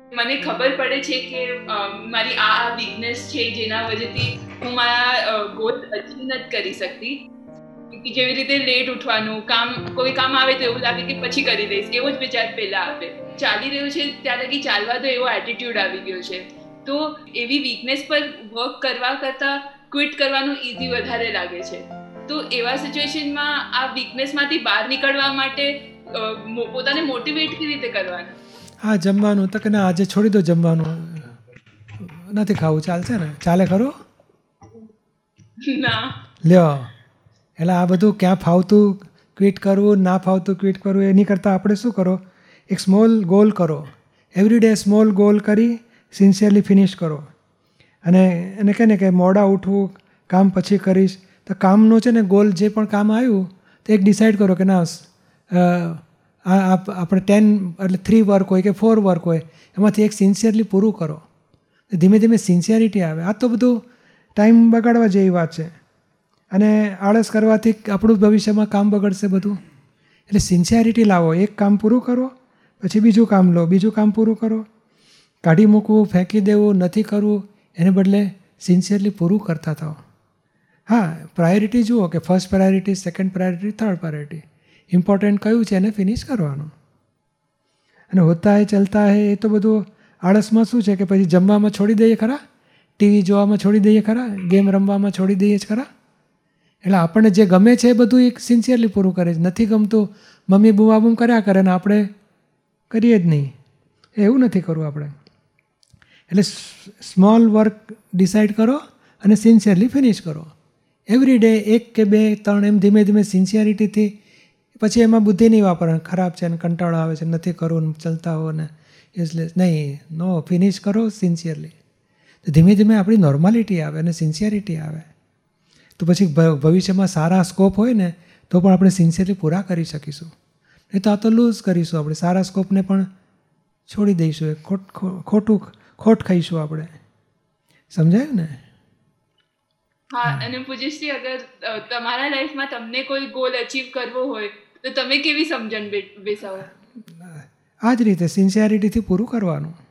મને ખબર પડે છે કે મારી આ વીકનેસ છે જેના વજહથી હું મારા ગોલ અચીવ નથી કરી શકતી. જેવી રીતે લેટ ઉઠવાનું, કોઈ કામ આવે તો એવું લાગે કે પછી કરી દઈશ, એવો જ વિચાર પહેલા આવે. ચાલી રહ્યું છે ત્યાં લગી ચાલવા દો એવો એટીટ્યુડ આવી ગયો છે. તો એવી વીકનેસ પર વર્ક કરવા કરતા ક્વિટ કરવાનું ઈઝી વધારે લાગે છે. તો એવા સિચ્યુએશનમાં આ વીકનેસમાંથી બહાર નીકળવા માટે પોતાને મોટિવેટ કેવી રીતે કરવાનું? હા, જમવાનું તો કે ના આજે છોડી દો, જમવાનું નથી ખાવું, ચાલશે ને? ચાલે ખરું? ના. લ્યો, એટલે આ બધું ક્યાં ફાવતું ક્વિટ કરવું, ના ફાવતું ક્વિટ કરવું, એની કરતાં આપણે શું કરો, એક સ્મોલ ગોલ કરો. એવરી ડે સ્મોલ ગોલ કરી સિન્સિયરલી ફિનિશ કરો. અને એને કહે ને કે મોડા ઉઠવું, કામ પછી કરીશ. તો કામનો છે ને ગોલ, જે પણ કામ આવ્યું તો એક ડિસાઇડ કરો કે ના આપણે 10 એટલે 3 વર્ક હોય કે 4 વર્ક હોય, એમાંથી એક સિન્સિયરલી પૂરું કરો. ધીમે ધીમે સિન્સિયરિટી આવે. આ તો બધું ટાઈમ બગાડવા જેવી વાત છે. અને આળસ કરવાથી આપણું ભવિષ્યમાં કામ બગડશે બધું. એટલે સિન્સિયરિટી લાવો. એક કામ પૂરું કરો, પછી બીજું કામ લો, બીજું કામ પૂરું કરો. કાઢી મૂકવું, ફેંકી દેવું, નથી કરવું, એને બદલે સિન્સિયરલી પૂરું કરતા થાઓ. હા, પ્રાયોરિટી જુઓ કે first priority, second priority, third priority. Important કયું છે એને ફિનિશ કરવાનું. અને હોતા હે ચલતા હે એ તો બધું આળસમાં શું છે કે પછી જમવામાં છોડી દઈએ ખરા, ટીવી જોવામાં છોડી દઈએ ખરા, ગેમ રમવામાં છોડી દઈએ જ ખરા. એટલે આપણને જે ગમે છે એ બધું એક સિન્સિયરલી પૂરું કરે છે. નથી ગમતું મમ્મી બૂમાબૂમ કર્યા કરે ને આપણે કરીએ જ નહીં. એવું નથી કરવું આપણે. એટલે સ્મોલ વર્ક ડિસાઇડ કરો અને સિન્સિયરલી ફિનિશ કરો. એવરી ડે 1 કે 2 3 એમ ધીમે ધીમે સિન્સિયરિટીથી. પછી એમાં બુદ્ધિ નહીં વાપરવાની, ખરાબ છે ને કંટાળો આવે છે, નથી કરવું ને ચાલતા હો ને યુઝલેસ નહીં. નો, ફિનિશ કરો સિન્સિયરલી. તો ધીમે ધીમે આપણી નોર્માલિટી આવે અને સિન્સિયરિટી આવે. તો પછી ભવિષ્યમાં સારા સ્કોપ હોય ને તો પણ આપણે સિન્સિયરલી પૂરા કરી શકીશું. નહીં તો આ તો લૂઝ કરીશું આપણે. સારા સ્કોપને પણ છોડી દઈશું. ખોટ ખાઈશું આપણે. સમજાયું ને? હા. અને પૂજ્યશ્રી, અગર તમારા લાઈફમાં તમને કોઈ ગોલ અચીવ કરવો હોય તો તમે કેવી સમજણ બેસાવો? આ જ રીતે સિન્સિયરિટીથી પૂરું કરવાનું.